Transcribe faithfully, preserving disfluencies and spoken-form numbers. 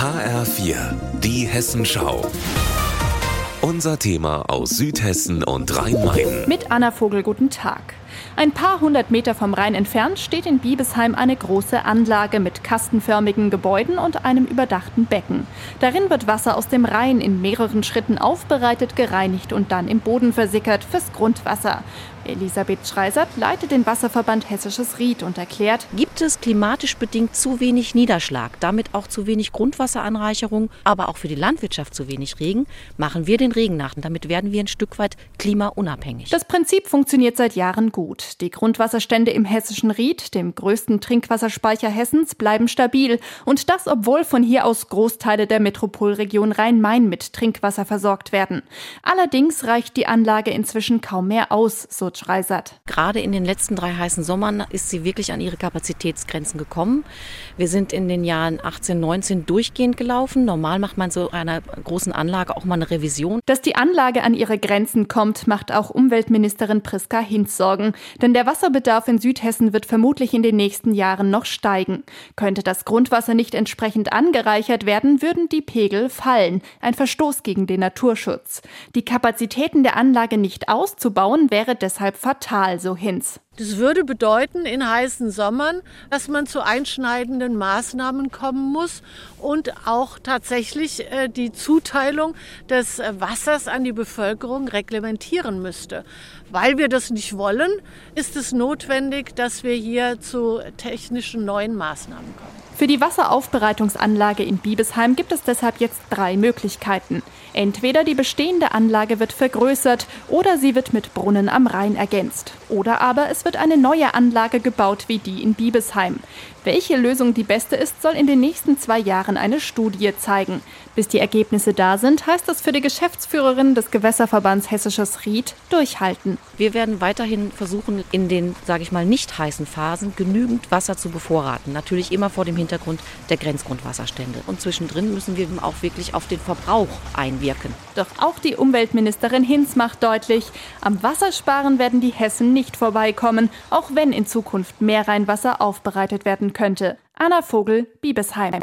H R vier, die Hessenschau. Unser Thema aus Südhessen und Rhein-Main. Mit Anna Vogel, guten Tag. Ein paar hundert Meter vom Rhein entfernt steht in Biebesheim eine große Anlage mit kastenförmigen Gebäuden und einem überdachten Becken. Darin wird Wasser aus dem Rhein in mehreren Schritten aufbereitet, gereinigt und dann im Boden versickert fürs Grundwasser. Elisabeth Schreisert leitet den Wasserverband Hessisches Ried und erklärt: Gibt es klimatisch bedingt zu wenig Niederschlag, damit auch zu wenig Grundwasseranreicherung, aber auch für die Landwirtschaft zu wenig Regen, machen wir den Regen nach. Und damit werden wir ein Stück weit klimaunabhängig. Das Prinzip funktioniert seit Jahren gut. Die Grundwasserstände im Hessischen Ried, dem größten Trinkwasserspeicher Hessens, bleiben stabil. Und das, obwohl von hier aus Großteile der Metropolregion Rhein-Main mit Trinkwasser versorgt werden. Allerdings reicht die Anlage inzwischen kaum mehr aus, so Schreisert. Gerade in den letzten drei heißen Sommern ist sie wirklich an ihre Kapazitätsgrenzen gekommen. Wir sind in den Jahren achtzehn, neunzehn durchgehend gelaufen. Normal macht man so einer großen Anlage auch mal eine Revision. Dass die Anlage an ihre Grenzen kommt, macht auch Umweltministerin Priska Hinz Sorgen. Denn der Wasserbedarf in Südhessen wird vermutlich in den nächsten Jahren noch steigen. Könnte das Grundwasser nicht entsprechend angereichert werden, würden die Pegel fallen. Ein Verstoß gegen den Naturschutz. Die Kapazitäten der Anlage nicht auszubauen, wäre deshalb fatal, so Hinz. Das würde bedeuten in heißen Sommern, dass man zu einschneidenden Maßnahmen kommen muss und auch tatsächlich äh, die Zuteilung des äh, Wassers an die Bevölkerung reglementieren müsste. Weil wir das nicht wollen, ist es notwendig, dass wir hier zu technischen neuen Maßnahmen kommen. Für die Wasseraufbereitungsanlage in Biebesheim gibt es deshalb jetzt drei Möglichkeiten. Entweder die bestehende Anlage wird vergrößert oder sie wird mit Brunnen am Rhein ergänzt. Oder aber es wird eine neue Anlage gebaut wie die in Biebesheim. Welche Lösung die beste ist, soll in den nächsten zwei Jahren eine Studie zeigen. Bis die Ergebnisse da sind, heißt es für die Geschäftsführerin des Gewässerverbands Hessisches Ried: durchhalten. Wir werden weiterhin versuchen, in den, sage ich mal, nicht heißen Phasen genügend Wasser zu bevorraten. Natürlich immer vor dem Hintergrund der Grenzgrundwasserstände. Und zwischendrin müssen wir auch wirklich auf den Verbrauch einwirken. Doch auch die Umweltministerin Hinz macht deutlich: Am Wassersparen werden die Hessen nicht vorbeikommen, auch wenn in Zukunft mehr Rheinwasser aufbereitet werden könnte. Anna Vogel, Biebesheim.